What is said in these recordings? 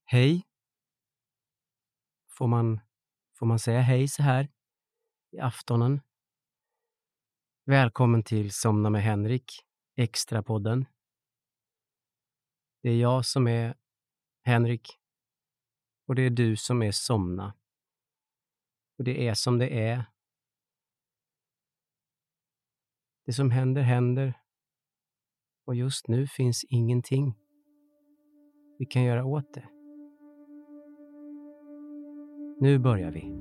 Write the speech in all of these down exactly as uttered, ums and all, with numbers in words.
Hej. Får man, får man säga hej så här i aftonen? Välkommen till Somna med Henrik, Extrapodden. Det är jag som är Henrik och det är du som är Somna. Och det är som det är. Det som händer händer och just nu finns ingenting vi kan göra åt det. Nu börjar vi.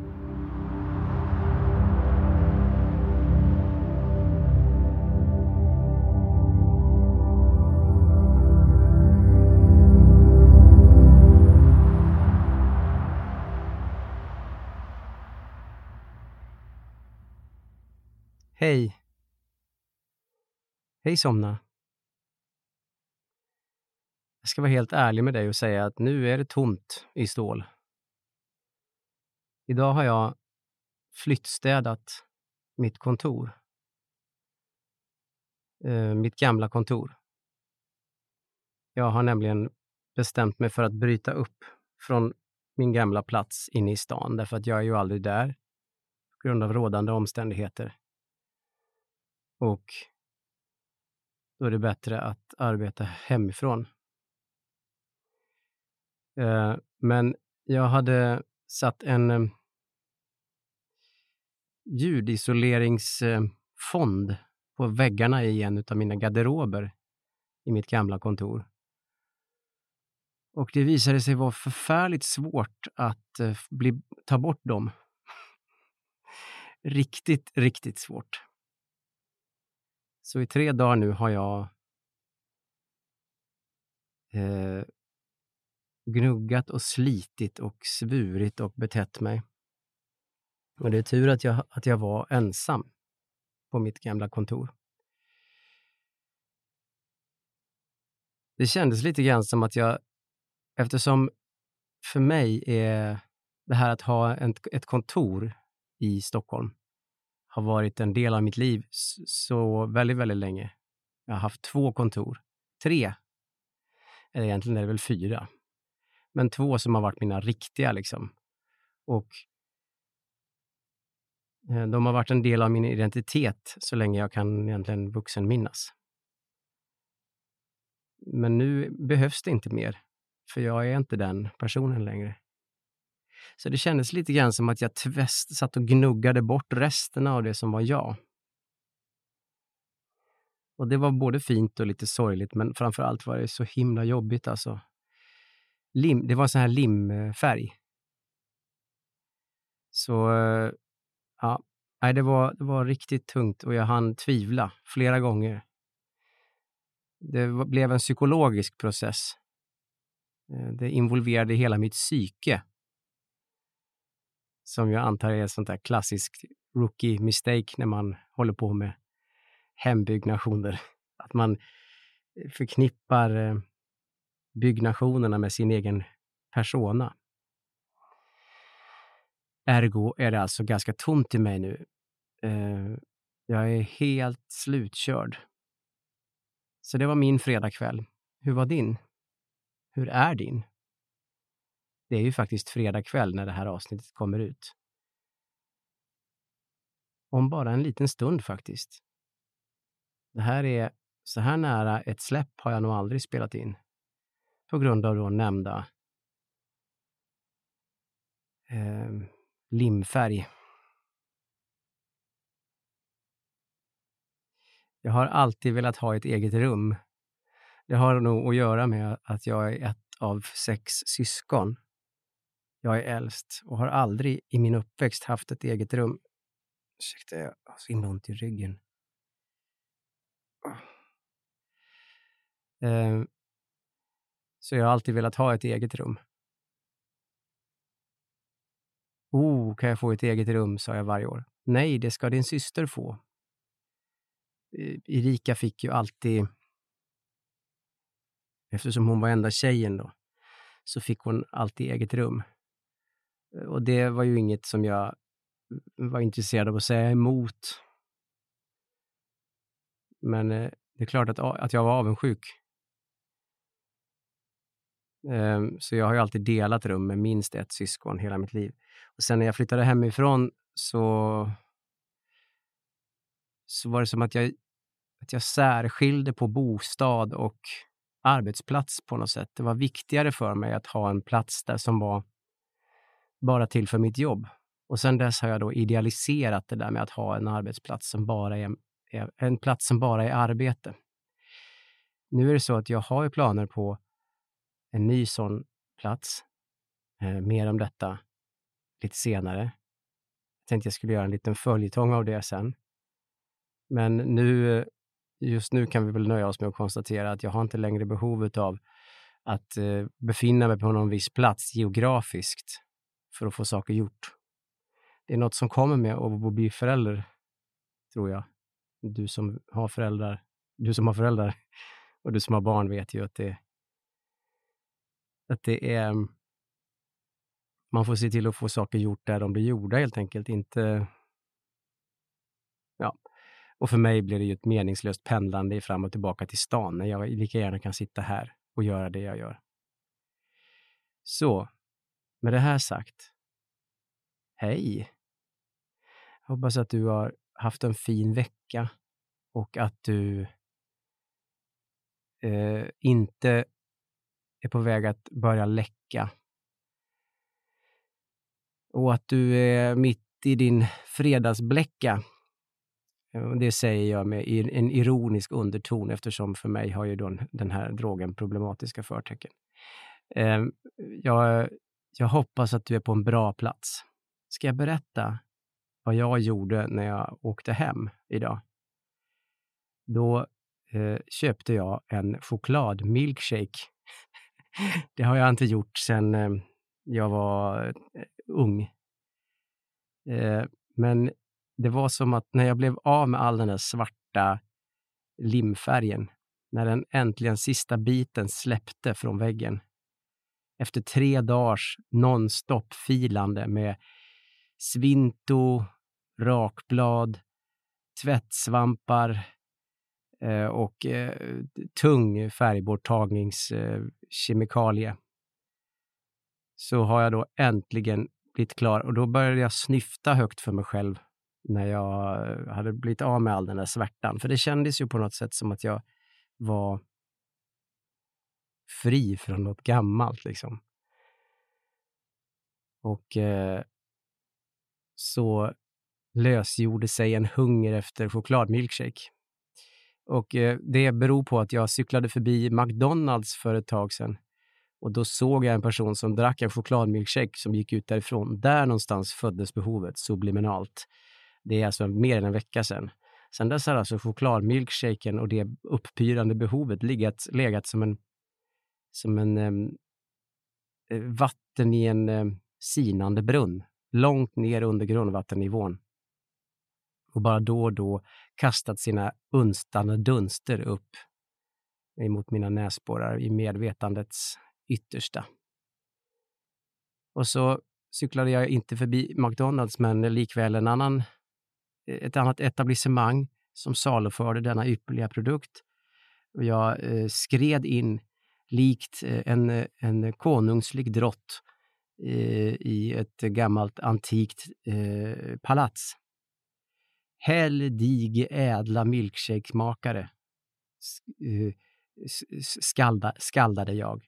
Hej. Hej Somna. Jag ska vara helt ärlig med dig och säga att nu är det tomt i stål. Idag har jag flyttstädat mitt kontor. Eh, mitt gamla kontor. Jag har nämligen bestämt mig för att bryta upp från min gamla plats inne i stan. Därför att jag är ju aldrig där på grund av rådande omständigheter. Och då är det bättre att arbeta hemifrån. Eh, men jag hade satt en eh, ljudisoleringsfond på väggarna i en av mina garderober i mitt gamla kontor. Och det visade sig vara förfärligt svårt att eh, bli, ta bort dem. Riktigt, riktigt svårt. Så i tre dagar nu har jag eh, gnuggat och slitit och svurit och betett mig. Och det är tur att jag, att jag var ensam på mitt gamla kontor. Det kändes lite grann som att jag, eftersom för mig är det här att ha en, ett kontor i Stockholm har varit en del av mitt liv så väldigt, väldigt länge. Jag har haft två kontor. Tre. Eller egentligen är det väl fyra. Men två som har varit mina riktiga liksom. Och de har varit en del av min identitet så länge jag kan egentligen vuxen minnas. Men nu behövs det inte mer. För jag är inte den personen längre. Så det kändes lite grann som att jag tväst, satt och gnuggade bort resterna av det som var jag. Och det var både fint och lite sorgligt, men framförallt var det så himla jobbigt alltså. Lim, det var så här limfärg. Så ja, nej, det var, det var riktigt tungt och jag hann tvivla flera gånger. Det var, blev en psykologisk process. Det involverade hela mitt psyke. Som jag antar är ett sånt där klassiskt rookie mistake när man håller på med hembyggnationer. Att man förknippar byggnationerna med sin egen persona. Ergo är det alltså ganska tomt i mig nu. Jag är helt slutkörd. Så det var min fredagkväll. Hur var din? Hur är din? Det är ju faktiskt fredag kväll när det här avsnittet kommer ut. Om bara en liten stund faktiskt. Det här är så här nära ett släpp har jag nog aldrig spelat in. På grund av då nämnda eh, limfärg. Jag har alltid velat ha ett eget rum. Det har nog att göra med att jag är ett av sex syskon. Jag är äldst och har aldrig i min uppväxt haft ett eget rum. Ursäkta, jag har så himla ont i ryggen. Eh, så jag har alltid velat ha ett eget rum. Oh, kan jag få ett eget rum, sa jag varje år. Nej, det ska din syster få. Erika fick ju alltid, eftersom hon var enda tjejen då, så fick hon alltid eget rum. Och det var ju inget som jag var intresserad av att säga emot. Men det är klart att, att jag var avundsjuk. Um, så jag har ju alltid delat rum med minst ett syskon hela mitt liv. Och sen när jag flyttade hemifrån så, så var det som att jag, att jag särskilde på bostad och arbetsplats på något sätt. Det var viktigare för mig att ha en plats där som var bara till för mitt jobb. Och sen dess har jag då idealiserat det där med att ha en arbetsplats som bara är, är en plats som bara är arbete. Nu är det så att jag har ju planer på en ny sån plats. Eh, mer om detta lite senare. Jag tänkte jag skulle göra en liten följetong av det sen. Men nu, just nu kan vi väl nöja oss med att konstatera att jag har inte längre behovet av att eh, befinna mig på någon viss plats geografiskt för att få saker gjort. Det är något som kommer med att bli förälder, tror jag. Du som har föräldrar, du som har föräldrar och du som har barn vet ju att det, att det är... Man får se till att få saker gjort där de blir gjorda helt enkelt. Inte... Ja. Och för mig blir det ju ett meningslöst pendlande fram och tillbaka till stan när jag lika gärna kan sitta här och göra det jag gör. Så, med det här sagt. Hej! Jag hoppas att du har haft en fin vecka och att du eh, inte är på väg att börja läcka. Och att du är mitt i din fredagsbläcka. Det säger jag med en ironisk underton eftersom för mig har ju då den här drogen problematiska förtecken. Jag, jag hoppas att du är på en bra plats. Ska jag berätta vad jag gjorde när jag åkte hem idag? Då eh, köpte jag en chokladmilkshake. Det har jag inte gjort sedan eh, jag var eh, ung. Eh, men det var som att när jag blev av med all den där svarta limfärgen, när den äntligen sista biten släppte från väggen, efter tre dagars non-stop filande med svinto, rakblad, tvättsvampar eh, och eh, tung färgborttagningskemikalie, eh, så har jag då äntligen blivit klar. Och då började jag snyfta högt för mig själv när jag hade blivit av med all den där svärtan. För det kändes ju på något sätt som att jag var fri från något gammalt liksom. Och eh, så lösgjorde sig en hunger efter chokladmilkshake. Och eh, det beror på att jag cyklade förbi McDonalds för ett tag sedan. Och då såg jag en person som drack en chokladmilkshake som gick ut därifrån. Där någonstans föddes behovet subliminalt. Det är alltså mer än en vecka sedan. Sen dess har alltså chokladmilkshaken och det upppyrande behovet legat, legat som en, som en um, vatten i en um, sinande brunn. Långt ner under grundvattennivån. Och bara då och då kastat sina unstande dunster upp emot mina näsborrar i medvetandets yttersta. Och så cyklade jag inte förbi McDonalds men likväl en annan, ett annat etablissemang som saluförde denna ypperliga produkt. Och jag eh, skred in likt en, en konungslig drott eh, i ett gammalt antikt eh, palats. Heldige ädla milkshake-makare eh, skalda, skaldade jag.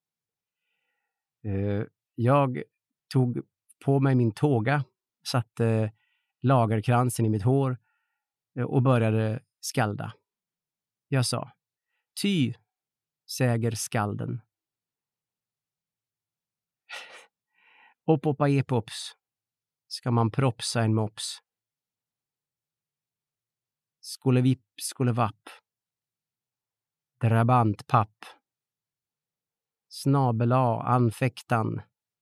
Eh, jag tog på mig min tåga, satte lagerkransen i mitt hår och började skalda. Jag sa, ty, säger skalden. Oppopa epops, ska man propsa en mops. Skulle vipp, skulle vapp. Drabantpapp. Snabela, anfäktan.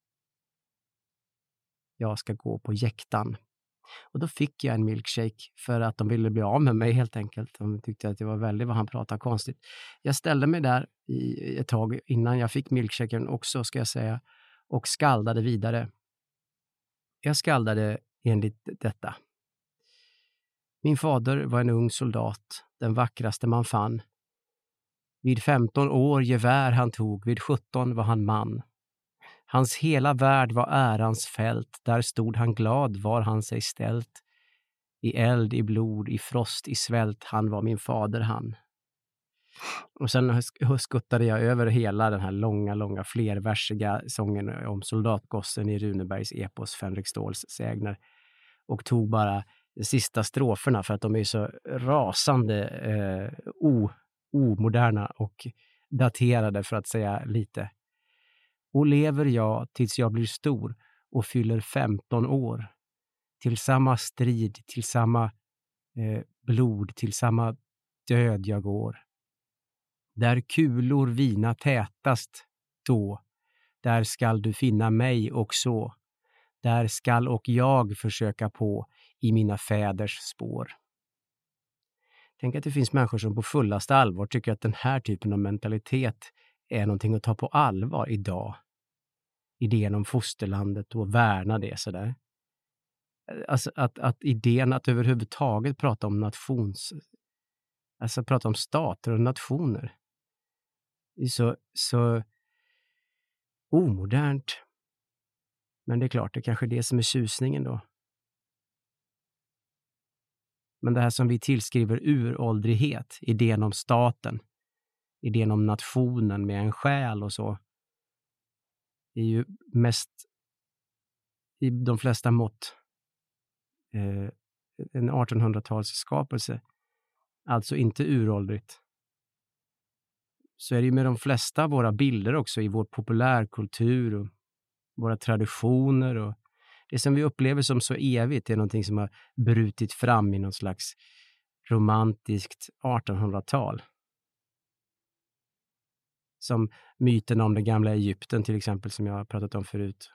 Jag ska gå på jäktan. Och då fick jag en milkshake för att de ville bli av med mig helt enkelt. De tyckte att det var väldigt vad han pratade konstigt. Jag ställde mig där i ett tag innan jag fick milkshaken också, ska jag säga, och skaldade vidare. Jag skaldade enligt detta. Min fader var en ung soldat, den vackraste man fann. Vid femton år gevär han tog, vid sjutton var han man. Hans hela värld var ärans fält, där stod han glad var han sig ställt. I eld, i blod, i frost, i svält, han var min fader han. Och sen skuttade jag över hela den här långa, långa flerversiga sången om soldatgossen i Runebergs epos Fänrik Ståls sägner. Och tog bara de sista stroferna för att de är så rasande eh, o, omoderna och daterade för att säga lite. Och lever jag tills jag blir stor och fyller femton år. Till samma strid, till samma eh, blod, till samma död jag går. Där kulor vina tätast då, där skall du finna mig också. Där skall och jag försöka på i mina fäders spår. Tänk att det finns människor som på fullaste allvar tycker att den här typen av mentalitet är någonting att ta på allvar idag. Idén om fosterlandet och värna det sådär. Alltså att, att idén att överhuvudtaget prata om nations... Alltså prata om stater och nationer. Det är så, så omodernt. Men det är klart, det är kanske är det som är tjusningen då. Men det här som vi tillskriver uråldrighet, idén om staten, idén om nationen med en själ och så, är ju mest i de flesta mått eh, en artonhundratalsskapelse. Alltså inte uråldrigt. Så är det ju med de flesta av våra bilder också i vår populärkultur och våra traditioner och det som vi upplever som så evigt är någonting som har brutit fram i någon slags romantiskt artonhundratal. Som myten om den gamla Egypten till exempel som jag har pratat om förut.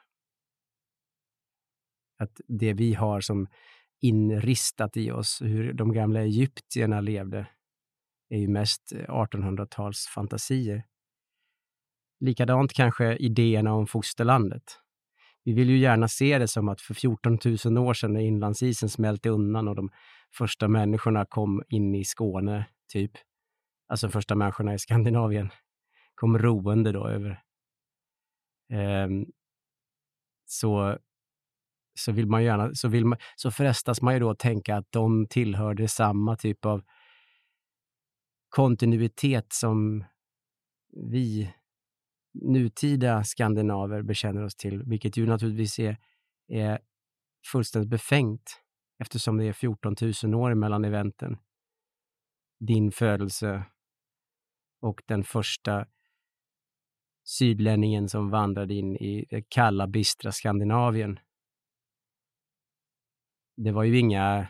Att det vi har som inristat i oss hur de gamla egyptierna levde är ju mest artonhundratals fantasier. Likadant kanske idéerna om fosterlandet. Vi vill ju gärna se det som att för fjorton tusen år sedan när inlandsisen smälte undan och de första människorna kom in i Skåne, typ. Alltså första människorna i Skandinavien kom roende då över. Ehm, så, så vill man gärna, så vill man, så frestas man ju då tänka att de tillhörde samma typ av kontinuitet som vi nutida skandinaver bekänner oss till, vilket ju naturligtvis är, är fullständigt befängt eftersom det är fjorton tusen år mellan eventen. Din födelse och den första sydlänningen som vandrade in i det kalla, bistra Skandinavien. Det var ju inga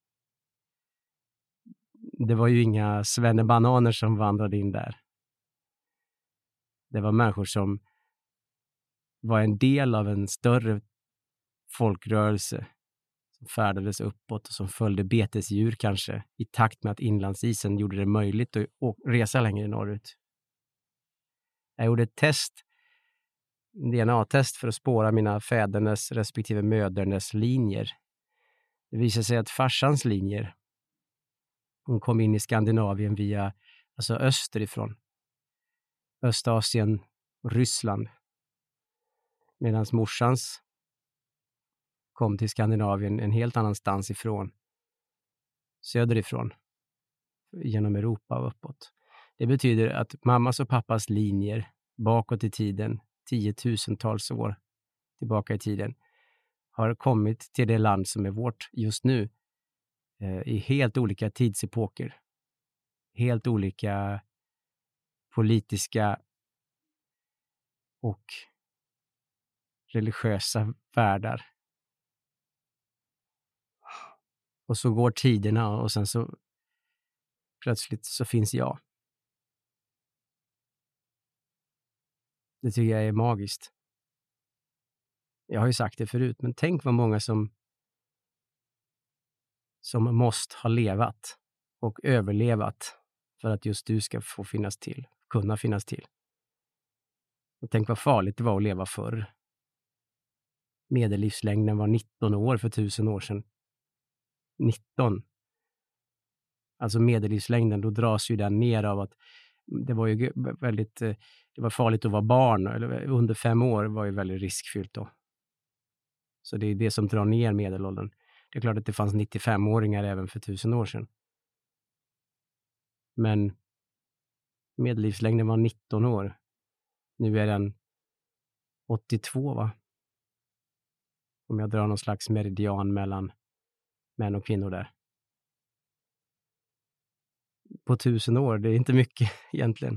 det var ju inga svennebananer som vandrade in där. Det var människor som var en del av en större folkrörelse som färdades uppåt och som följde betesdjur kanske i takt med att inlandsisen gjorde det möjligt att resa längre norrut. Jag gjorde ett test, D N A-test för att spåra mina fädernes respektive mödernes linjer. Det visade sig att farsans linjer, hon kom in i Skandinavien via, alltså österifrån. Östasien och Ryssland. Medan morsans kom till Skandinavien en helt annanstans ifrån. Söderifrån. Genom Europa och uppåt. Det betyder att mammas och pappas linjer bakåt i tiden, tiotusentals år tillbaka i tiden, har kommit till det land som är vårt just nu eh, i helt olika tidsepoker. Helt olika politiska och religiösa världar. Och så går tiderna och sen så plötsligt så finns jag. Det tycker jag är magiskt. Jag har ju sagt det förut, men tänk vad många som som måste ha levat och överlevat för att just du ska få finnas till, kunna finnas till. Och tänk vad farligt det var att leva förr. Medellivslängden var nitton år för tusen år sedan. nitton. Alltså medellivslängden, då dras ju den ner av att det var ju väldigt, det var farligt att vara barn, eller under fem år var ju väldigt riskfyllt då. Så det är det som drar ner medelåldern. Det är klart att det fanns nittiofem-åringar även för tusen år sedan. Men medellivslängden var nitton år. Nu är den åttiotvå, va? Om jag drar någon slags meridian mellan män och kvinnor där. På tusen år, det är inte mycket egentligen.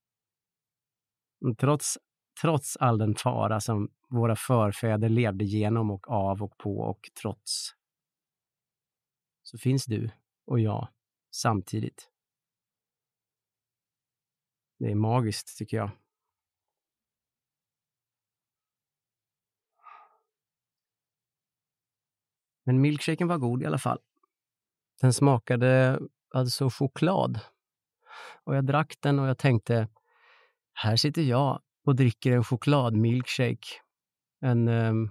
Trots, trots all den fara som våra förfäder levde genom och av och på och trots, så finns du och jag samtidigt. Det är magiskt, tycker jag. Men milkshaken var god i alla fall. Den smakade alltså choklad. Och jag drack den och jag tänkte, här sitter jag och dricker en chokladmilkshake. En um,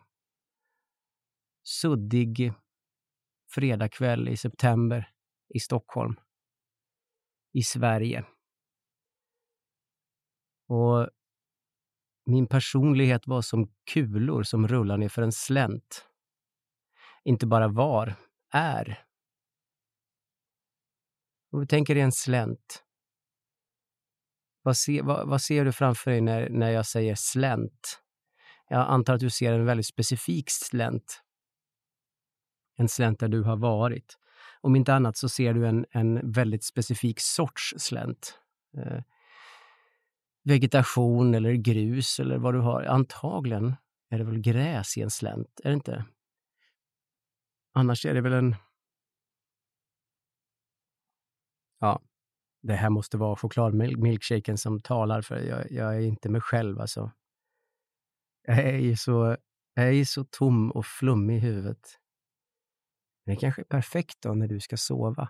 suddig fredagkväll i september i Stockholm. I Sverige. Och min personlighet var som kulor som rullar ner för en slänt. Inte bara var, är. Om du tänker dig en slänt. Vad, se, vad, vad ser du framför dig när, när jag säger slänt? Jag antar att du ser en väldigt specifik slänt. En slänt där du har varit. Om inte annat så ser du en, en väldigt specifik sorts slänt. Eh, vegetation eller grus eller vad du har. Antagligen är det väl gräs i en slänt, är det inte? Annars är det väl en... Ja, det här måste vara chokladmilkshaken som talar, för jag, jag är inte mig själv alltså. Jag är ju så, jag är så tom och flummig i huvudet. Men det kanske är perfekt då när du ska sova.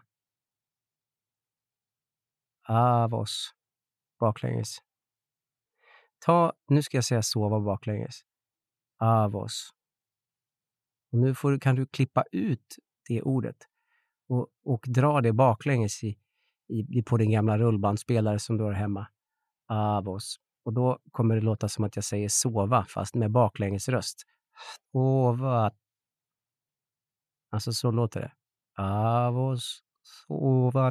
Avos. Baklänges. Ta, nu ska jag säga sova baklänges. Avos. Och nu får, kan du klippa ut det ordet. Och, och dra det baklänges i, i, på din gamla rullbandspelare som du har hemma. Avos. Och då kommer det låta som att jag säger sova, fast med baklänges röst. Sova. Alltså så låter det. Avos. Sova.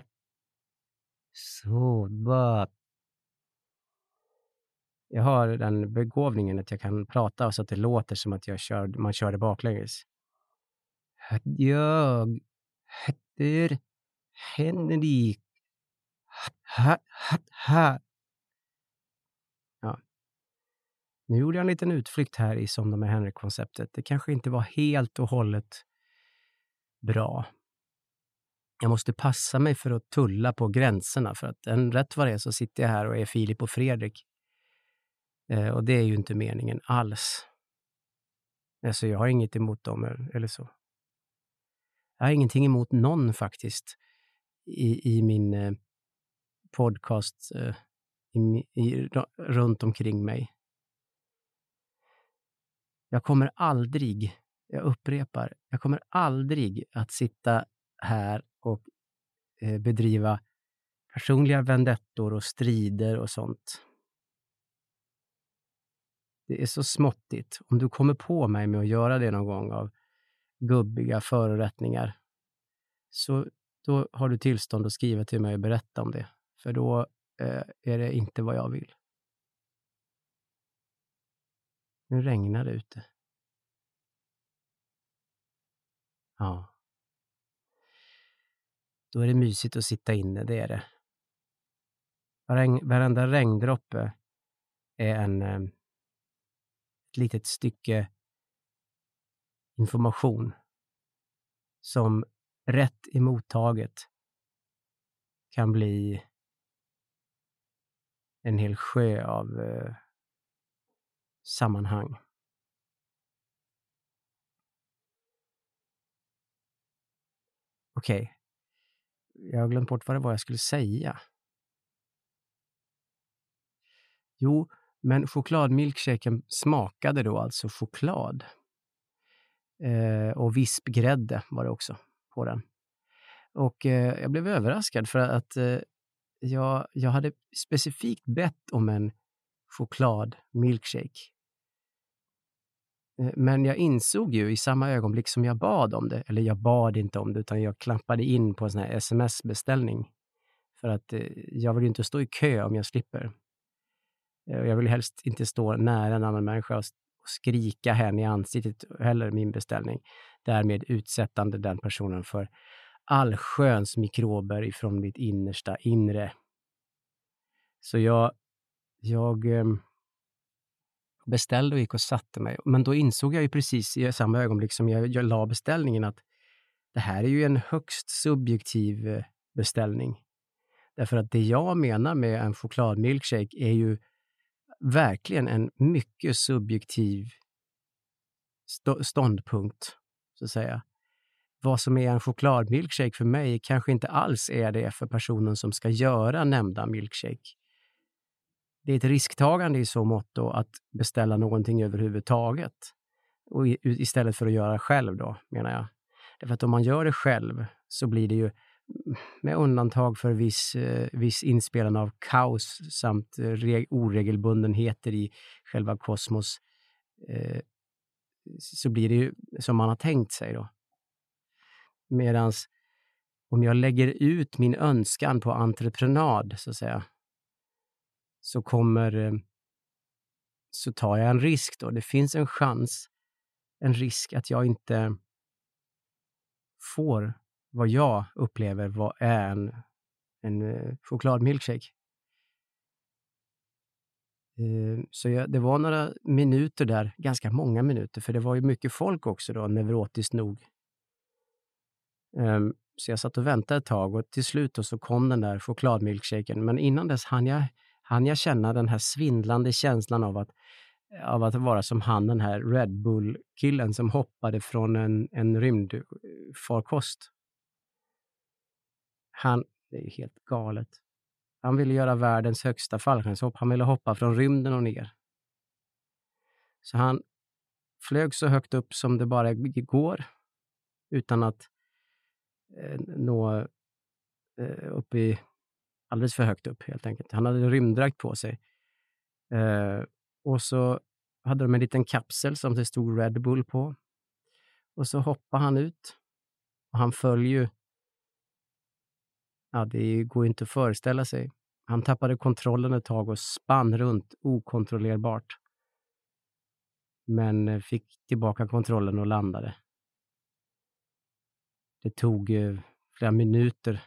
Sova. Jag har den begåvningen att jag kan prata så att det låter som att jag kör, man kör det baklänges. Jag heter Henrik. Ha, ha, ha. Ja. Nu gjorde jag en liten utflykt här i Som de är Henrik-konceptet. Det kanske inte var helt och hållet bra. Jag måste passa mig för att tulla på gränserna, för att en rätt vad det är så sitter jag här och är Filip och Fredrik. Eh, och det är ju inte meningen alls. Alltså jag har inget emot dem eller så. Jag har ingenting emot någon faktiskt i, i min eh, podcast eh, i, i, runt omkring mig. Jag kommer aldrig, jag upprepar, jag kommer aldrig att sitta här och eh, bedriva personliga vendettor och strider och sånt. Det är så småttigt. Om du kommer på mig med att göra det någon gång av gubbiga förorättningar, så då har du tillstånd att skriva till mig och berätta om det. För då eh, är det inte vad jag vill. Nu regnar det ute. Ja. Då är det mysigt att sitta inne, det är det. Regn, varenda regndroppe är en, eh, ett litet stycke information som rätt emottaget kan bli en hel sjö av eh, sammanhang. Okej. Okay. Jag har glömt bort vad det var jag skulle säga. Jo, men chokladmilkshaken smakade då alltså choklad. Eh, och vispgrädde var det också på den. Och eh, jag blev överraskad för att eh, jag, jag hade specifikt bett om en chokladmilkshake. Eh, Men jag insåg ju i samma ögonblick som jag bad om det, eller jag bad inte om det, utan jag klampade in på en sån här sms-beställning. För att eh, jag vill ju inte stå i kö om jag slipper. Eh, och Jag vill helst inte stå nära en annan människa och s- och skrika henne i ansiktet heller min beställning. Därmed utsättande den personen för allsköns mikrober ifrån mitt innersta inre. Så jag, jag ehm, beställde och gick och satte mig. Men då insåg jag ju precis i samma ögonblick som jag, jag la beställningen att det här är ju en högst subjektiv eh, beställning. Därför att det jag menar med en chokladmilkshake är ju verkligen en mycket subjektiv stå- ståndpunkt, så att säga. Vad som är en chokladmilkshake för mig kanske inte alls är det för personen som ska göra nämnda milkshake. Det är ett risktagande i så mått då att beställa någonting överhuvudtaget. Och i, istället för att göra själv då, menar jag. Därför att om man gör det själv så blir det ju, med undantag för viss, eh, viss inspelande av kaos samt eh, reg- oregelbundenheter i själva kosmos, eh, så blir det ju som man har tänkt sig då. Medans om jag lägger ut min önskan på entreprenad, så att säga, så kommer, eh, så tar jag en risk då. Det finns en chans, en risk att jag inte får vad jag upplever vad är en, en eh, chokladmilkshake. Eh, Så jag, det var några minuter där, ganska många minuter, för det var ju mycket folk också då, neurotiskt nog. Ehm, Så jag satt och väntade ett tag och till slut då så kom den där chokladmilkshaken. Men innan dess hann jag, hann jag känna den här svindlande känslan av att, av att vara som han, den här Red Bull-killen som hoppade från en, en rymdfarkost. Han, det är ju helt galet. Han ville göra världens högsta fallskärmshopp. Han ville hoppa från rymden och ner. Så han flög så högt upp som det bara går utan att eh, nå eh, upp i alldeles för högt upp helt enkelt. Han hade rymddräkt på sig. Eh, och så hade de en liten kapsel som det stod Red Bull på. Och så hoppade han ut. Och han föll ju. Ja, det går inte att föreställa sig. Han tappade kontrollen ett tag och spann runt okontrollerbart. Men eh, fick tillbaka kontrollen och landade. Det tog eh, flera minuter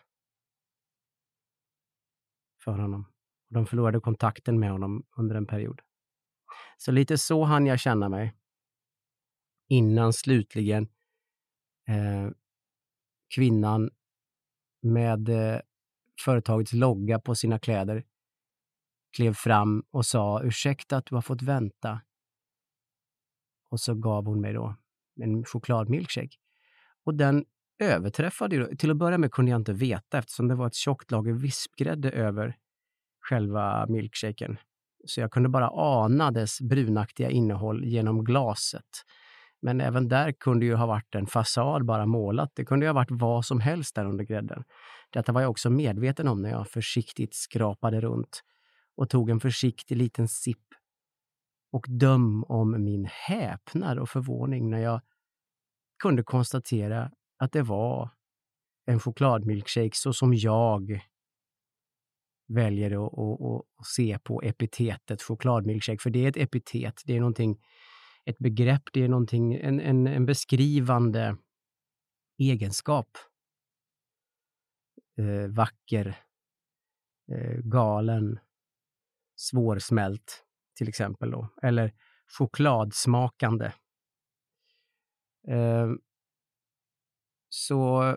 för honom. Och de förlorade kontakten med honom under en period. Så lite så hann jag känna mig. Innan slutligen eh, kvinnan med eh, företagets logga på sina kläder klev fram och sa ursäkta att du har fått vänta. Och så gav hon mig då en chokladmilkshake. Och den överträffade ju, till att börja med kunde jag inte veta eftersom det var ett tjockt lager vispgrädde över själva milkshaken. Så jag kunde bara ana dess brunaktiga innehåll genom glaset. Men även där kunde ju ha varit en fasad bara målat. Det kunde ju ha varit vad som helst där under grädden. Detta var jag också medveten om när jag försiktigt skrapade runt och tog en försiktig liten sipp. Och döm om min häpnad och förvåning när jag kunde konstatera att det var en chokladmilkshake så som jag väljer att, att, att, att se på epitetet chokladmilkshake. För det är ett epitet, det är någonting, ett begrepp, det är någonting, en, en, en beskrivande egenskap. Eh, vacker, eh, galen, svårsmält till exempel då. Eller chokladsmakande. Eh, så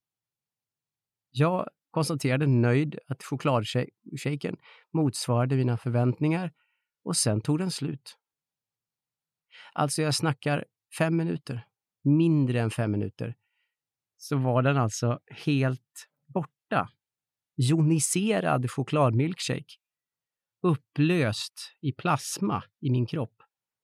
jag konstaterade nöjd att chokladshaken motsvarade mina förväntningar och sen tog den slut. Alltså jag snackar fem minuter, mindre än fem minuter, så var den alltså helt borta. Joniserad chokladmilkshake. Upplöst i plasma i min kropp.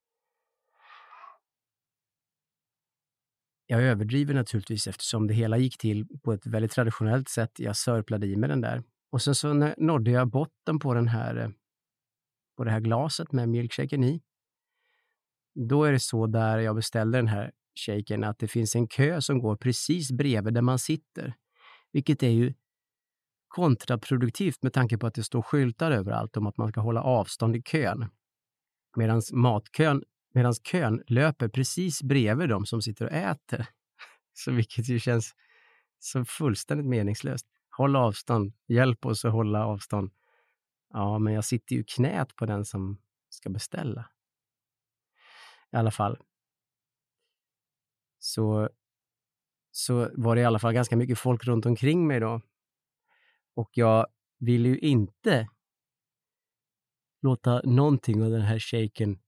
Jag överdriver naturligtvis eftersom det hela gick till på ett väldigt traditionellt sätt. Jag sörplade i mig den där. Och sen så när- nådde jag botten på den här, eh, på det här glaset med milkshaken i. Då är det så där jag beställde den här shaken att det finns en kö som går precis bredvid där man sitter. Vilket är ju kontraproduktivt med tanke på att det står skyltar överallt om att man ska hålla avstånd i kön. Medan matkön, medans kön löper precis bredvid de som sitter och äter. Så vilket ju känns så fullständigt meningslöst. Håll avstånd, hjälp oss att hålla avstånd. Ja, men jag sitter ju i knät på den som ska beställa. I alla fall. Så, så var det i alla fall ganska mycket folk runt omkring mig då. Och jag ville ju inte låta någonting av den här shaken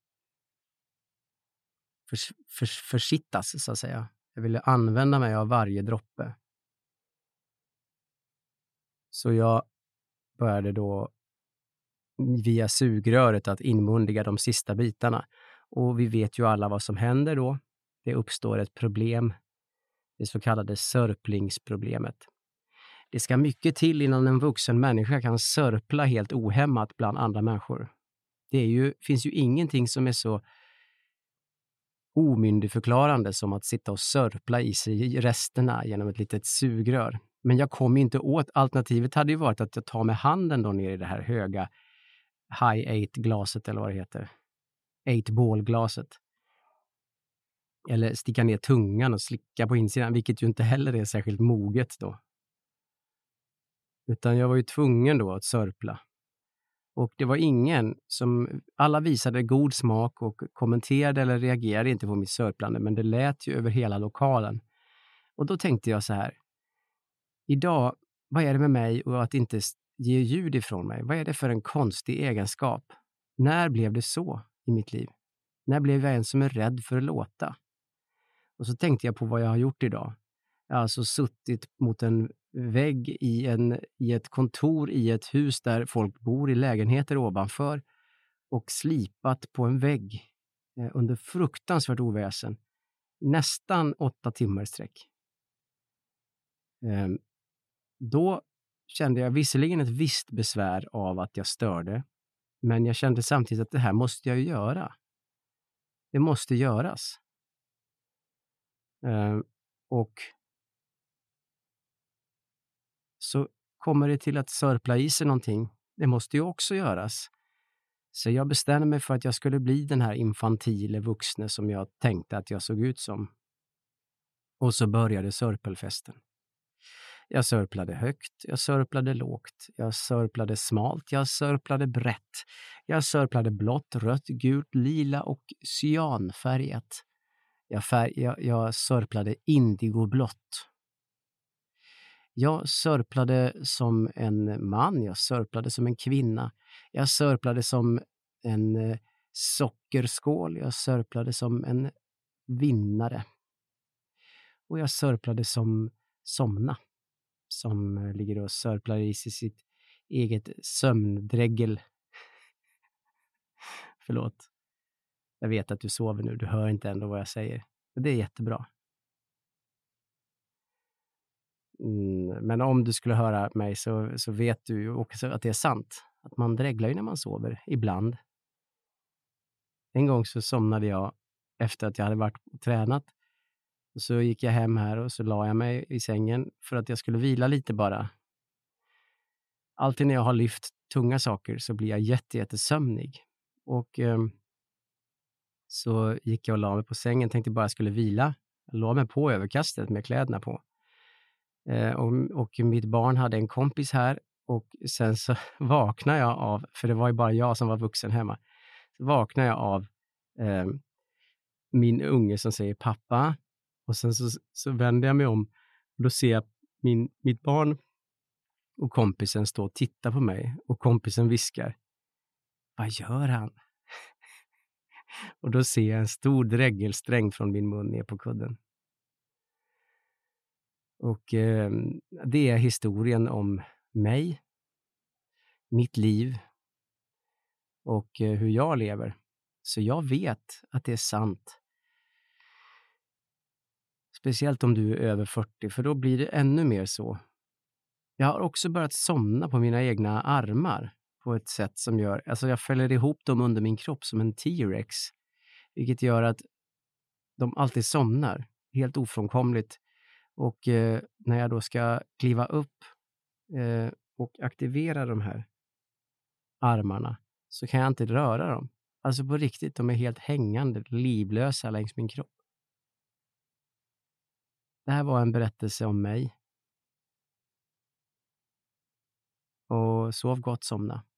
förs, förs, försittas, så att säga. Jag ville använda mig av varje droppe. Så jag började då via sugröret att inmundiga de sista bitarna. Och vi vet ju alla vad som händer då. Det uppstår ett problem, det så kallade sörplingsproblemet. Det ska mycket till innan en vuxen människa kan sörpla helt ohämmat bland andra människor. Det är ju, finns ju ingenting som är så omyndigförklarande som att sitta och sörpla i sig resterna genom ett litet sugrör. Men jag kom inte åt, alternativet hade ju varit att jag tar med handen då ner i det här höga high eight glaset eller vad det heter. eight ball glaset. Eller sticka ner tungan och slicka på insidan, vilket ju inte heller är särskilt moget då. Utan jag var ju tvungen då att sörpla. Och det var ingen som, alla visade god smak och kommenterade eller reagerade inte på mitt sörplande, men det lät ju över hela lokalen. Och då tänkte jag så här, idag, vad är det med mig och att inte ge ljud ifrån mig? Vad är det för en konstig egenskap? När blev det så i mitt liv? När blev jag en som är rädd för att låta? Och så tänkte jag på vad jag har gjort idag. Jag har alltså suttit mot en vägg i, en, i ett kontor i ett hus där folk bor i lägenheter ovanför och slipat på en vägg eh, under fruktansvärt oväsen. Nästan åtta timmar i sträck. Eh, då kände jag visserligen ett visst besvär av att jag störde, men jag kände samtidigt att det här måste jag göra. Det måste göras. Eh, och så kommer det till att sörpla i sig någonting. Det måste ju också göras. Så jag bestämde mig för att jag skulle bli den här infantile vuxne som jag tänkte att jag såg ut som. Och så började sörpelfesten. Jag sörplade högt, jag sörplade lågt, jag sörplade smalt, jag sörplade brett. Jag sörplade blått, rött, gult, lila och cyanfärgat. Jag, färg, jag, jag sörplade indigoblått. Jag sörplade som en man, jag sörplade som en kvinna. Jag sörplade som en eh, sockerskål, jag sörplade som en vinnare. Och jag sörplade som somna, som eh, ligger och sörplar i sig sitt eget sömndräggel. Förlåt. Jag vet att du sover nu, du hör inte ändå vad jag säger. Det är jättebra. Mm, men om du skulle höra mig så, så vet du ju också att det är sant. Att man dräglar ju när man sover, ibland. En gång så somnade jag efter att jag hade varit och tränat. Och så gick jag hem här och så la jag mig i sängen för att jag skulle vila lite bara. Alltid när jag har lyft tunga saker så blir jag jätte, jättesömnig. Och eh, så gick jag och la mig på sängen, tänkte bara jag skulle vila. Jag la mig på överkastet med kläderna på. Eh, och, och mitt barn hade en kompis här och sen så vaknade jag av, för det var ju bara jag som var vuxen hemma, så vaknade jag av eh, min unge som säger pappa, och sen så, så vänder jag mig om och då ser jag min, mitt barn och kompisen stå och titta på mig och kompisen viskar, vad gör han? Och då ser jag en stor dräggelsträng från min mun ner på kudden. Och eh, det är historien om mig, mitt liv och eh, hur jag lever. Så jag vet att det är sant. Speciellt om du är över fyrtio, för då blir det ännu mer så. Jag har också börjat somna på mina egna armar på ett sätt som gör, alltså jag fäller ihop dem under min kropp som en T-rex, vilket gör att de alltid somnar, helt ofrånkomligt. Och eh, när jag då ska kliva upp eh, och aktivera de här armarna så kan jag inte röra dem. Alltså på riktigt, de är helt hängande, livlösa längs min kropp. Det här var en berättelse om mig. Och sov gott, somna.